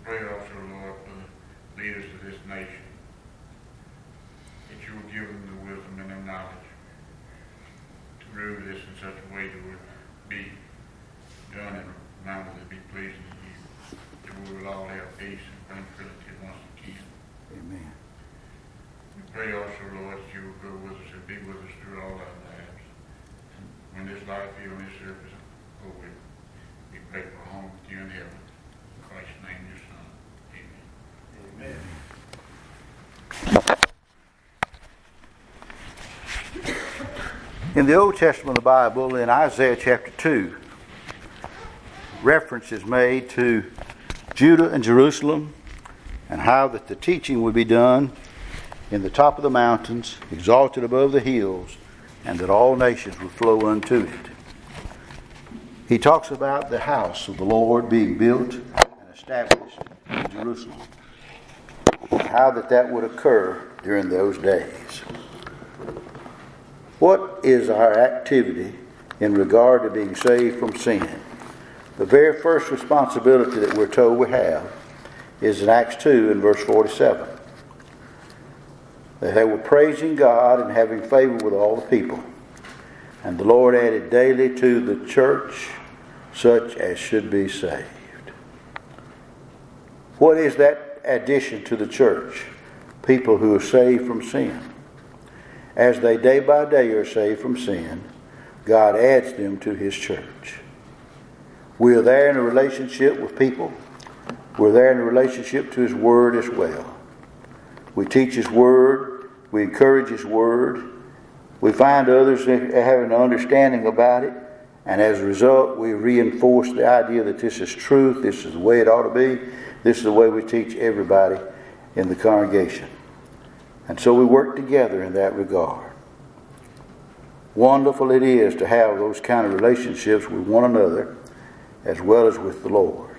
pray also, Lord, for the leaders of this nation, that you will give them the wisdom and the knowledge to rule this in such a way that it would be done in a manner that be pleasing to you, that we will all have peace and tranquility once again. Amen. We pray also, Lord, that you will go with us and be with us through all our lives. And when this life here on this earth is over, we pray for a home with you in heaven. In Christ's name, your Son. Amen. Amen. In the Old Testament of the Bible, in Isaiah chapter 2, reference is made to Judah and Jerusalem and how that the teaching would be done in the top of the mountains, exalted above the hills, and that all nations would flow unto it. He talks about the house of the Lord being built and established in Jerusalem, and how that would occur during those days. What is our activity in regard to being saved from sin? The very first responsibility that we're told we have is in Acts 2 in verse 47. That they were praising God and having favor with all the people. And the Lord added daily to the church such as should be saved. What is that addition to the church? People who are saved from sin. As they day by day are saved from sin, God adds them to His church. We are there in a relationship with people. We're there in a relationship to His Word as well. We teach His Word. We encourage His Word. We find others having an understanding about it. And as a result, we reinforce the idea that this is truth. This is the way it ought to be. This is the way we teach everybody in the congregation. And so we work together in that regard. Wonderful it is to have those kind of relationships with one another as well as with the Lord.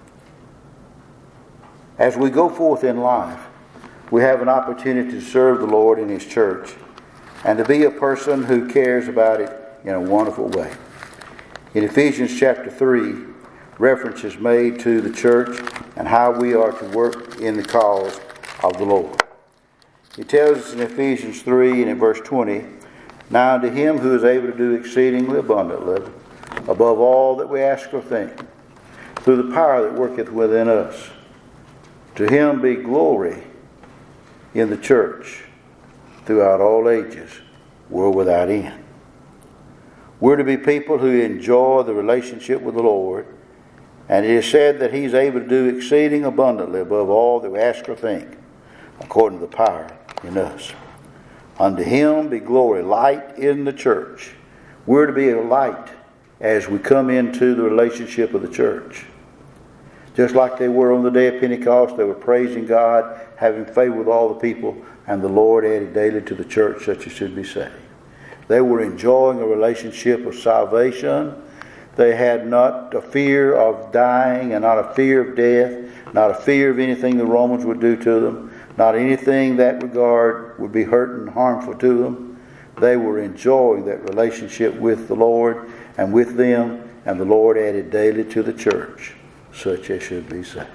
As we go forth in life, we have an opportunity to serve the Lord in His church and to be a person who cares about it in a wonderful way. In Ephesians chapter 3, reference is made to the church and how we are to work in the cause of the Lord. He tells us in Ephesians 3 and in verse 20, "Now unto Him who is able to do exceedingly abundantly, above all that we ask or think, through the power that worketh within us, to Him be glory in the church throughout all ages, world without end." We're to be people who enjoy the relationship with the Lord, and it is said that He's able to do exceeding abundantly above all that we ask or think, according to the power in us. Unto Him be glory, light in the church. We're to be a light as we come into the relationship of the church. Just like they were on the day of Pentecost, they were praising God, having favor with all the people, and the Lord added daily to the church such as should be saved. They were enjoying a relationship of salvation. They had not a fear of dying and not a fear of death, not a fear of anything the Romans would do to them, not anything that regard would be hurt and harmful to them. They were enjoying that relationship with the Lord and with them, and the Lord added daily to the church such as should be saved.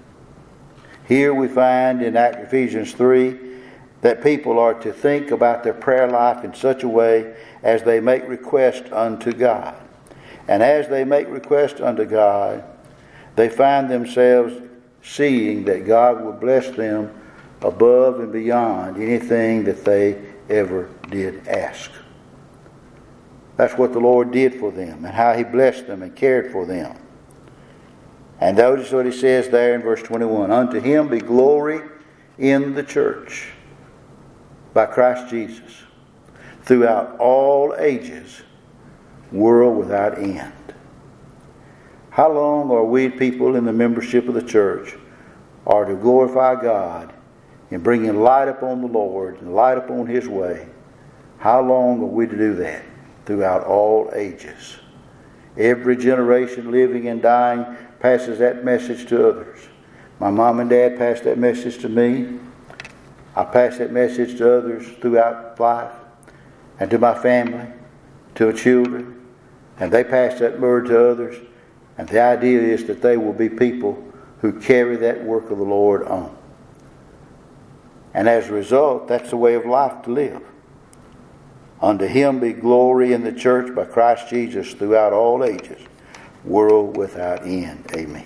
Here we find in Ephesians 3 that people are to think about their prayer life in such a way as they make request unto God. And as they make request unto God, they find themselves seeing that God will bless them above and beyond anything that they ever did ask. That's what the Lord did for them and how He blessed them and cared for them. And notice what He says there in verse 21. "Unto Him be glory in the church by Christ Jesus throughout all ages, world without end." How long are we people in the membership of the church are to glorify God in bringing light upon the Lord and light upon His way? How long are we to do that? Throughout all ages. Every generation living and dying passes that message to others. My mom and dad passed that message to me. I pass that message to others throughout life and to my family, to the children, and they pass that word to others. And the idea is that they will be people who carry that work of the Lord on. And as a result, that's the way of life to live. Unto him be glory in the church by Christ Jesus throughout all ages, world without end. Amen.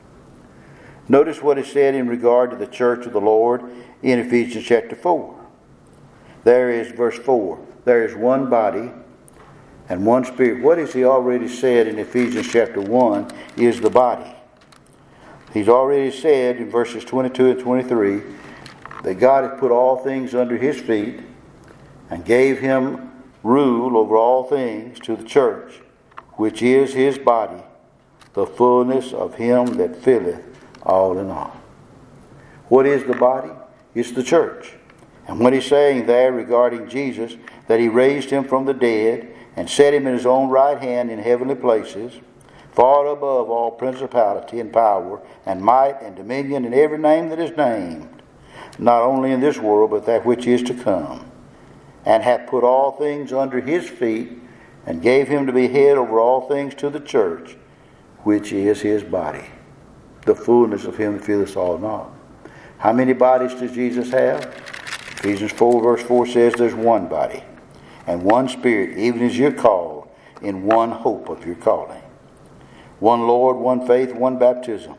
Notice what is said in regard to the church of the Lord in Ephesians chapter 4. There is verse 4. There is one body and one spirit. What has he already said in Ephesians chapter 1 is the body. He's already said in verses 22 and 23 that God had put all things under his feet and gave him rule over all things to the church, which is his body, the fullness of him that filleth all in all. What is the body? It's the church. And what he's saying there regarding Jesus, that he raised him from the dead and set him in his own right hand in heavenly places, far above all principality and power and might and dominion and every name that is named, not only in this world but that which is to come, and hath put all things under his feet, and gave him to be head over all things to the church, which is his body, the fullness of him that filleth all in all. How many bodies does Jesus have? Ephesians 4 verse 4 says there's one body and one spirit, even as you're called in one hope of your calling. One Lord, one faith, one baptism.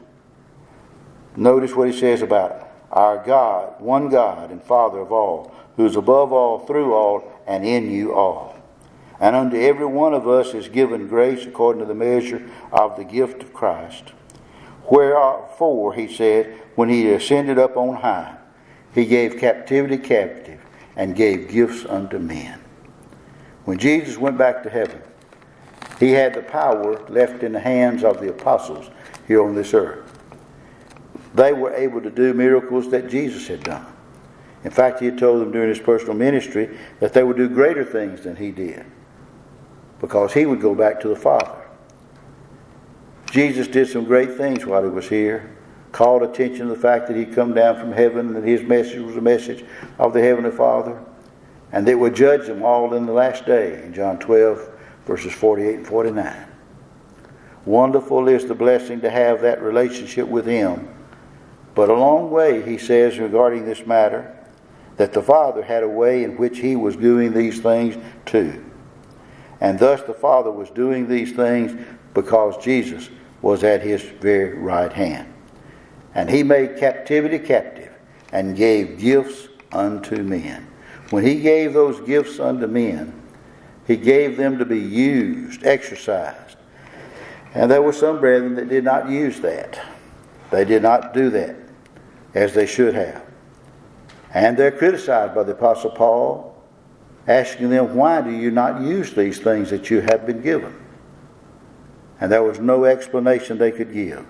Notice what he says about our God, one God and Father of all, who is above all, through all, and in you all. And unto every one of us is given grace according to the measure of the gift of Christ. Wherefore, he said, when he ascended up on high, he gave captivity captive and gave gifts unto men. When Jesus went back to heaven, he had the power left in the hands of the apostles here on this earth. They were able to do miracles that Jesus had done. In fact, he had told them during his personal ministry that they would do greater things than he did, because he would go back to the Father. Jesus did some great things while he was here, called attention to the fact that he'd come down from heaven and that his message was a message of the Heavenly Father, and that would judge them all in the last day in John 12 verses 48 and 49. Wonderful is the blessing to have that relationship with him. But a long way, he says regarding this matter, that the Father had a way in which he was doing these things too. And thus the Father was doing these things because Jesus was at his very right hand. And he made captivity captive and gave gifts unto men. When he gave those gifts unto men, he gave them to be used, exercised. And there were some brethren that did not use that. They did not do that as they should have. And they're criticized by the Apostle Paul, asking them, why do you not use these things that you have been given? And there was no explanation they could give.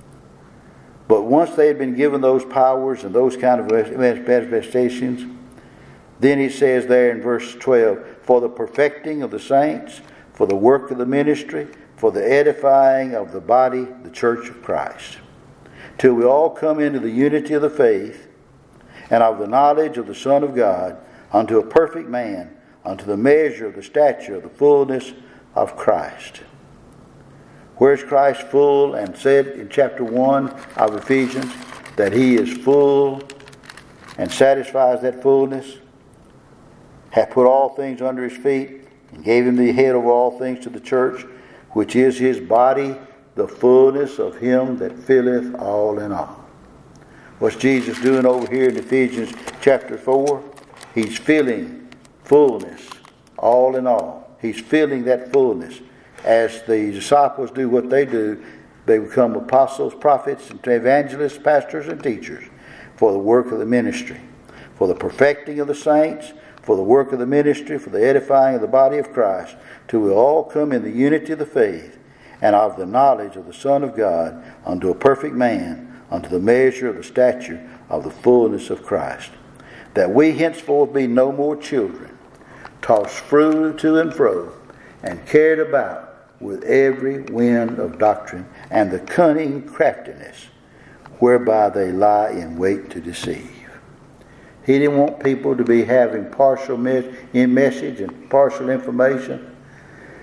But once they had been given those powers and those kind of manifestations, then he says there in verse 12, for the perfecting of the saints, for the work of the ministry, for the edifying of the body, the church of Christ, till we all come into the unity of the faith and of the knowledge of the Son of God, unto a perfect man, unto the measure of the stature of the fullness of Christ. Where's Christ full and said in chapter 1 of Ephesians that he is full and satisfies that fullness? Hath put all things under his feet and gave him the head over all things to the church, which is his body, the fullness of him that filleth all in all. What's Jesus doing over here in Ephesians chapter 4? He's filling fullness, all in all. He's filling that fullness. As the disciples do what they do, they become apostles, prophets, and evangelists, pastors, and teachers for the work of the ministry, for the perfecting of the saints, for the work of the ministry, for the edifying of the body of Christ, till we all come in the unity of the faith and of the knowledge of the Son of God, unto a perfect man, unto the measure of the stature of the fullness of Christ, that we henceforth be no more children, tossed to and fro, and carried about with every wind of doctrine, and the cunning craftiness whereby they lie in wait to deceive. He didn't want people to be having partial message and partial information.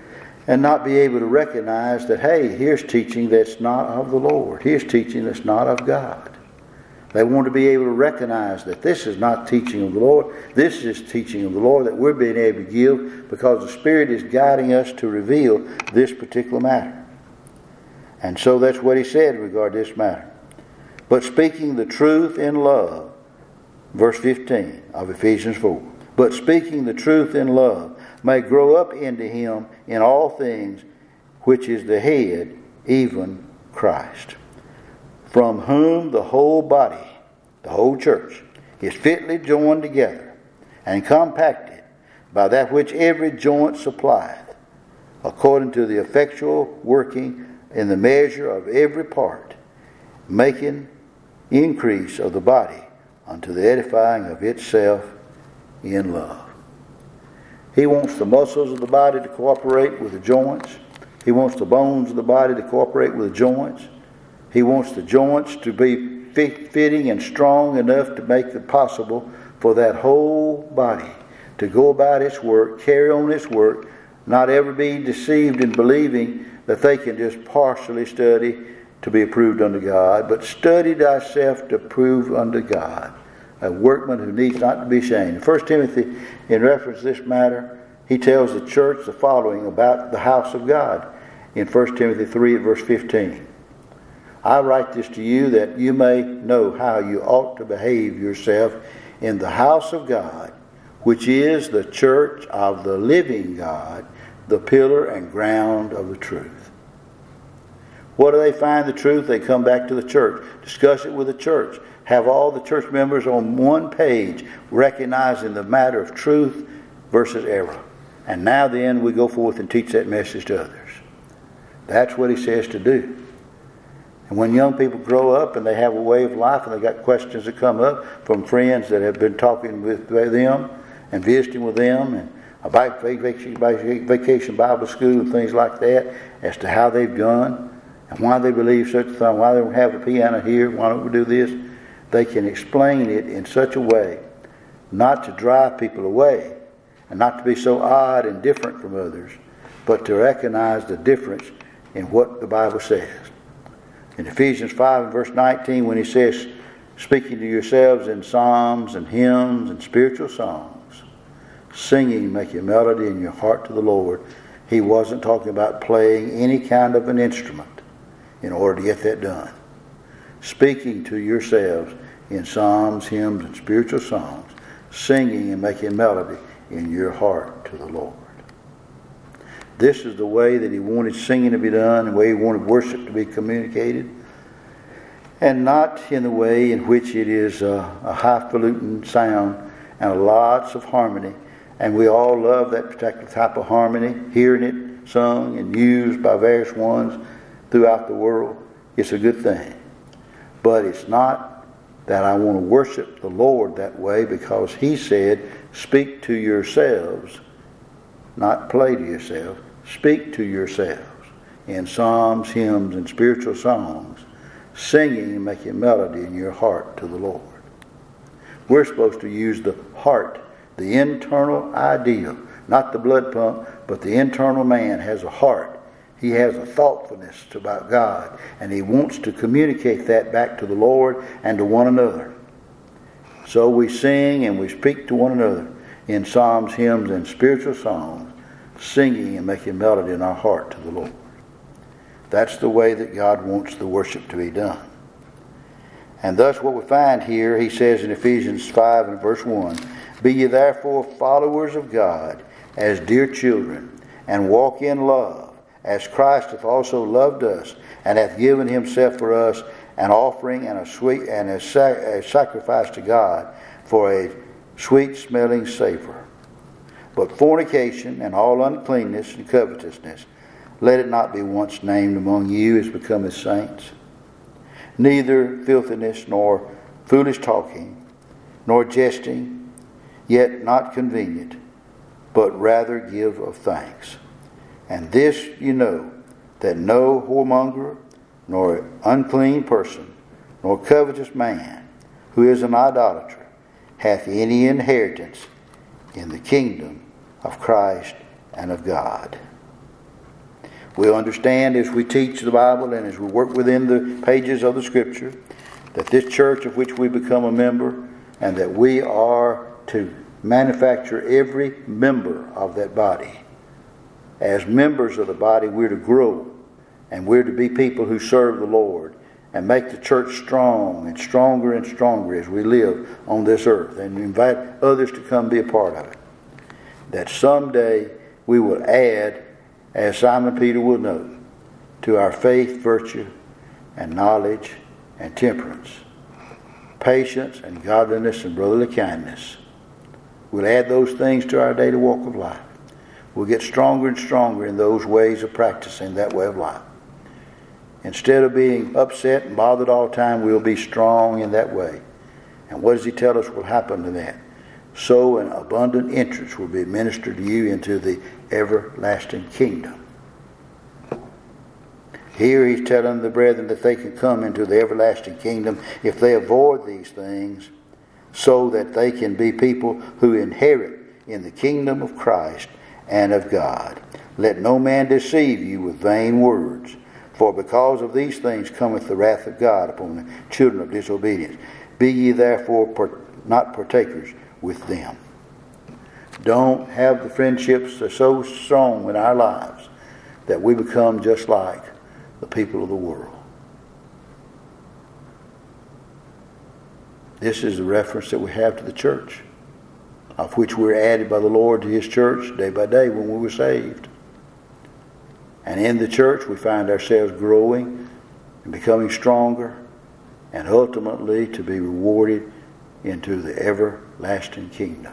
and not be able to recognize that, hey, here's teaching that's not of the Lord. Here's teaching that's not of God. They want to be able to recognize that this is not teaching of the Lord. This is teaching of the Lord that we're being able to give because the Spirit is guiding us to reveal this particular matter. And so that's what he said in regard to this matter. But speaking the truth in love, verse 15 of Ephesians 4. But speaking the truth in love may grow up into him in all things, which is the head, even Christ, from whom the whole body, the whole church, is fitly joined together and compacted by that which every joint supplieth, according to the effectual working in the measure of every part, making increase of the body unto the edifying of itself in love. He wants the muscles of the body to cooperate with the joints. He wants the bones of the body to cooperate with the joints. He wants the joints to be fitting and strong enough to make it possible for that whole body to go about its work, carry on its work, not ever be deceived in believing that they can just partially study to be approved unto God, but study thyself to prove unto God, a workman who needs not to be ashamed. In 1 Timothy, in reference to this matter, he tells the church the following about the house of God in 1 Timothy 3 at verse 15. I write this to you that you may know how you ought to behave yourself in the house of God, which is the church of the living God, the pillar and ground of the truth. What do they find the truth? They come back to the church, discuss it with the church, have all the church members on one page, recognizing the matter of truth versus error. And now then we go forth and teach that message to others. That's what he says to do. And when young people grow up and they have a way of life and they got questions that come up from friends that have been talking with them and visiting with them and about vacation Bible school and things like that as to how they've done and why they believe such a thing, why they don't have a piano here, why don't we do this, they can explain it in such a way not to drive people away and not to be so odd and different from others, but to recognize the difference in what the Bible says. In Ephesians 5 and verse 19, when he says, speaking to yourselves in psalms and hymns and spiritual songs, singing, making melody in your heart to the Lord, he wasn't talking about playing any kind of an instrument in order to get that done. Speaking to yourselves in psalms, hymns, and spiritual songs, singing and making melody in your heart to the Lord. This is the way that he wanted singing to be done, the way he wanted worship to be communicated, and not in the way in which it is a highfalutin sound and lots of harmony. And we all love that particular type of harmony, hearing it sung and used by various ones throughout the world. It's a good thing. But it's not that I want to worship the Lord that way, because he said, speak to yourselves, not play to yourselves. Speak to yourselves in psalms, hymns, and spiritual songs, singing and making melody in your heart to the Lord. We're supposed to use the heart, the internal idea, not the blood pump, but the internal man has a heart. He has a thoughtfulness about God, and he wants to communicate that back to the Lord and to one another. So we sing and we speak to one another in psalms, hymns, and spiritual songs, singing and making melody in our heart to the Lord. That's the way that God wants the worship to be done. And thus what we find here, he says in Ephesians 5 and verse 1, be ye therefore followers of God as dear children, and walk in love, as Christ hath also loved us, and hath given himself for us, an offering and a sacrifice to God for a sweet smelling savor. But fornication and all uncleanness and covetousness, let it not be once named among you as becometh saints. Neither filthiness, nor foolish talking, nor jesting, yet not convenient, but rather give of thanks. And this you know, that no whoremonger, nor unclean person, nor covetous man, who is an idolater, hath any inheritance in the kingdom of Christ and of God. We'll understand as we teach the Bible and as we work within the pages of the Scripture that this church of which we become a member, and that we are to manufacture every member of that body. As members of the body, we're to grow, and we're to be people who serve the Lord and make the church strong and stronger as we live on this earth, and invite others to come be a part of it. That someday we will add, as Simon Peter will note, to our faith, virtue, and knowledge, and temperance, patience, and godliness, and brotherly kindness. We'll add those things to our daily walk of life. We'll get stronger and stronger in those ways of practicing that way of life. Instead of being upset and bothered all the time, we'll be strong in that way. And what does he tell us will happen to that? So an abundant entrance will be ministered to you into the everlasting kingdom. Here he's telling the brethren that they can come into the everlasting kingdom if they avoid these things, so that they can be people who inherit in the kingdom of Christ and of God. Let no man deceive you with vain words, for because of these things cometh the wrath of God upon the children of disobedience. Be ye therefore not partakers with them. Don't have the friendships that are so strong in our lives that we become just like the people of the world. This is the reference that we have to the church, of which we're added by the Lord to his church day by day when we were saved. And in the church we find ourselves growing and becoming stronger, and ultimately to be rewarded into the everlasting kingdom.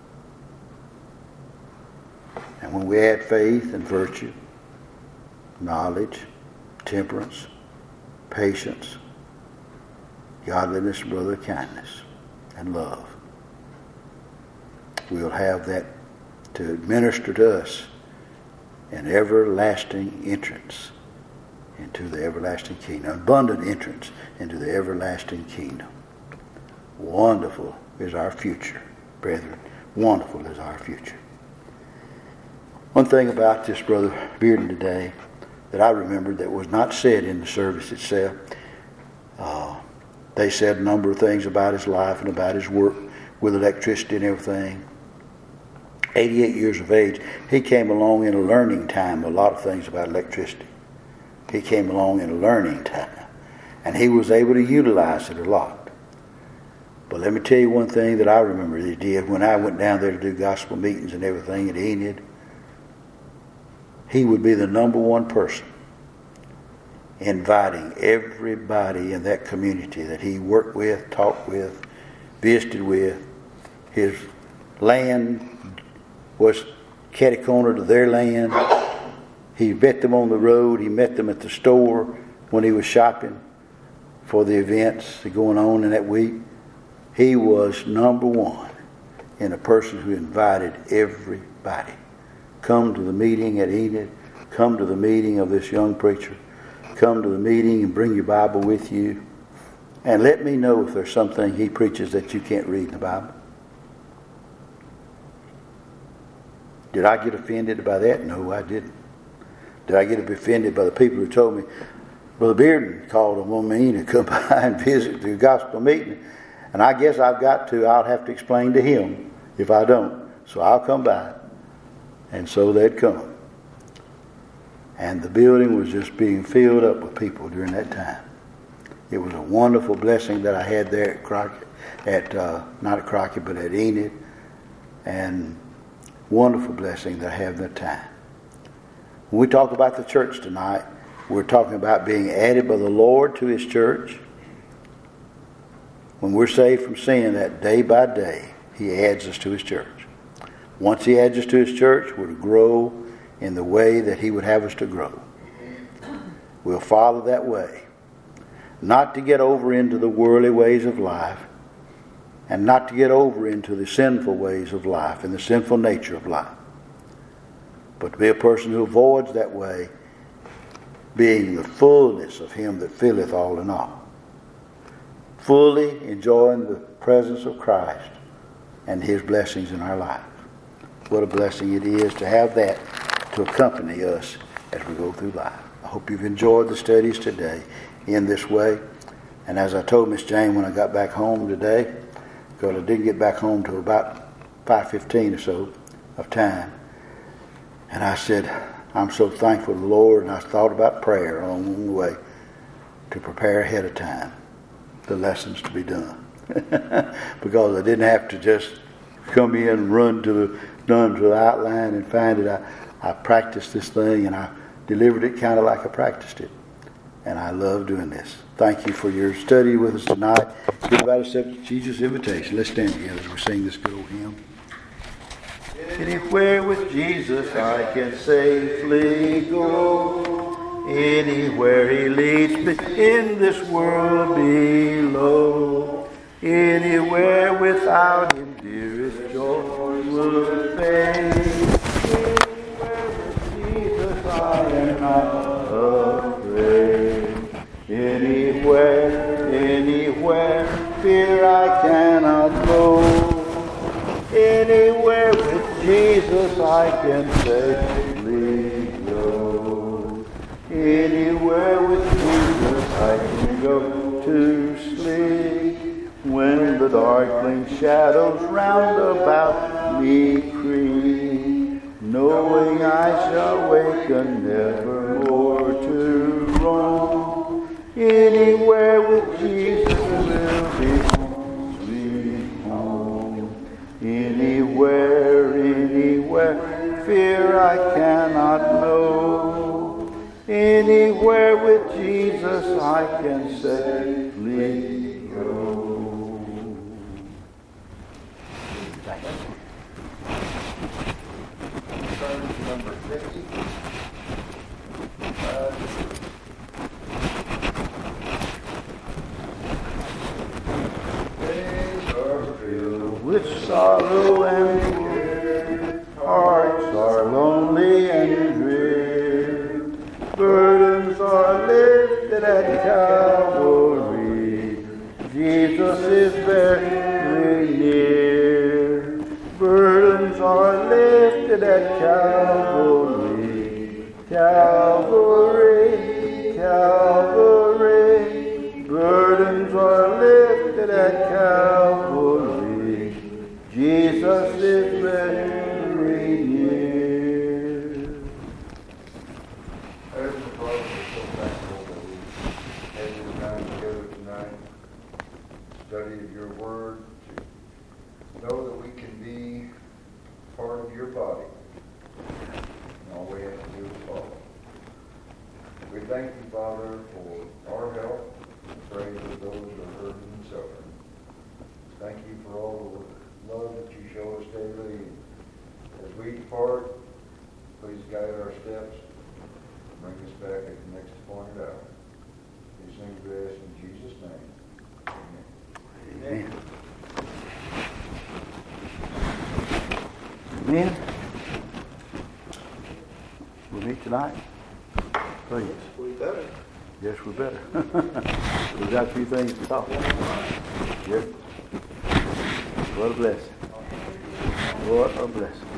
And when we add faith and virtue, knowledge, temperance, patience, godliness, brotherly kindness, and love, we'll have that to administer to us an everlasting entrance into the everlasting kingdom, abundant entrance into the everlasting kingdom. Wonderful is our future, brethren. Wonderful is our future. One thing about this Brother Bearden today that I remembered that was not said in the service itself. They said a number of things about his life and about his work with electricity and everything. 88 years of age, he came along in a learning time, a lot of things about electricity. He came along in a learning time, and he was able to utilize it a lot. But let me tell you one thing that I remember he did when I went down there to do gospel meetings and everything at Enid. He would be the number one person inviting everybody in that community that he worked with, talked with, visited with. His land was catty-corner to their land. He met them on the road. He met them at the store when he was shopping for the events going on in that week. He was number one in a person who invited everybody. Come to the meeting at Enid. Come to the meeting of this young preacher. Come to the meeting and bring your Bible with you. And let me know if there's something he preaches that you can't read in the Bible. Did I get offended by that? No, I didn't. Did I get offended by the people who told me, Brother Bearden called on me to come by and visit the gospel meeting? And I guess I'll have to explain to him if I don't. So I'll come by. And so they'd come. And the building was just being filled up with people during that time. It was a wonderful blessing that I had there at Crockett, not at Crockett, but at Enid. And wonderful blessing that I have that time. When we talk about the church tonight, we're talking about being added by the Lord to his church. When we're saved from sin, that day by day, he adds us to his church. Once he adds us to his church, we're to grow in the way that he would have us to grow. We'll follow that way. Not to get over into the worldly ways of life, and not to get over into the sinful ways of life and the sinful nature of life, but to be a person who avoids that way, being the fullness of him that filleth all in all. Fully enjoying the presence of Christ and his blessings in our life. What a blessing it is to have that to accompany us as we go through life. I hope you've enjoyed the studies today in this way. And as I told Miss Jane when I got back home today, because I didn't get back home till about 5:15 or so of time, and I said, I'm so thankful to the Lord, and I thought about prayer along the way to prepare ahead of time the lessons to be done. Because I didn't have to just come in and run to the outline and find it. I practiced this thing, and I delivered it kind of like I practiced it. And I love doing this. Thank you for your study with us tonight. Everybody accept Jesus' invitation. Let's stand together as we sing this good old hymn. Anywhere with Jesus I can safely go. Anywhere he leads me in this world below. Anywhere without him, dearest joy will fade. Anywhere with Jesus I am not afraid. Anywhere, fear I cannot go. Anywhere with Jesus I can safely go. Anywhere with Jesus I can go to sleep. When the darkling shadows round about me creep, knowing I shall waken never more to roam. Anywhere with Jesus will be home, sweet home. Anywhere, fear I cannot know. Anywhere with Jesus I can safely go. Number 50. With sorrow and fear, hearts are lonely and drear. Burdens are lifted at Calvary. Jesus is very near. Burdens are lifted at Calvary. Calvary, Calvary. Burdens are lifted at Calvary. Jesus is very near. Heavenly Father, we're so thankful that we had this time together tonight, study of your word, to know that we can be part of your body. And all we have to do is follow. We thank you, Father, for our help and pray for those who are hurting and suffering. Thank you for all the love that you show us daily. As we depart, please guide our steps. Bring us back at the next appointed hour. These things we ask in Jesus' name. Amen. Amen. We'll meet tonight. Please. We better. Yes, we better. We've got a few things to talk about. Yes. What a blessing. What a blessing.